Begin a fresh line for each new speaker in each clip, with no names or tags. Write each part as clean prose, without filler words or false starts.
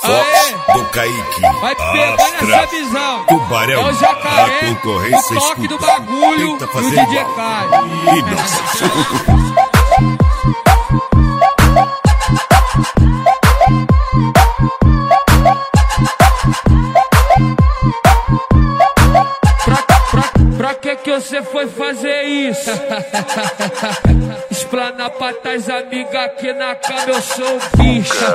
Fox do Kaique.
Vai pegando essa visão.
Tubarão,
é o Jacaré,
a concorrência
o toque
escuta.
do bagulho
Tenta
e o
fazer
DJ
igual.
Caio.
E nossa.
Pra que você foi fazer isso? Explana pra tais amigas aqui na cama, eu sou o bicho.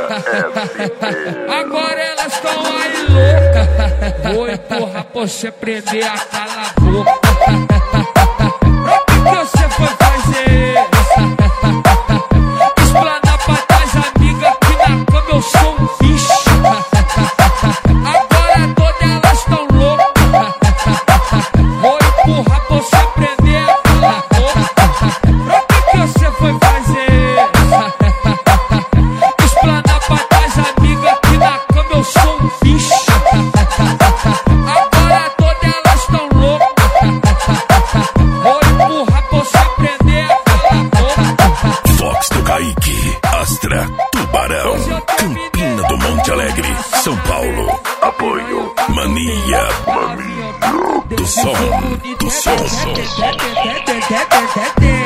Agora elas tão aí louca. Vou empurrar pra você prender a cala a boca. Pra que você foi fazer isso? Explana pra tais amigas aqui na cama, eu sou o bicho. Agora todas elas tão loucas. Vou empurrar pra você prender a cala a boca. Pra que você foi fazer? Explanar pra trás, amiga, aqui na cama eu sou um bicho. Agora todas elas tão loucas. Vou empurrar pra você prender a cala a boca.
Fox do Kaique, Astra, Tubarão, Campina do Monte Alegre, São Paulo. Apoio, Mania, do som, do som.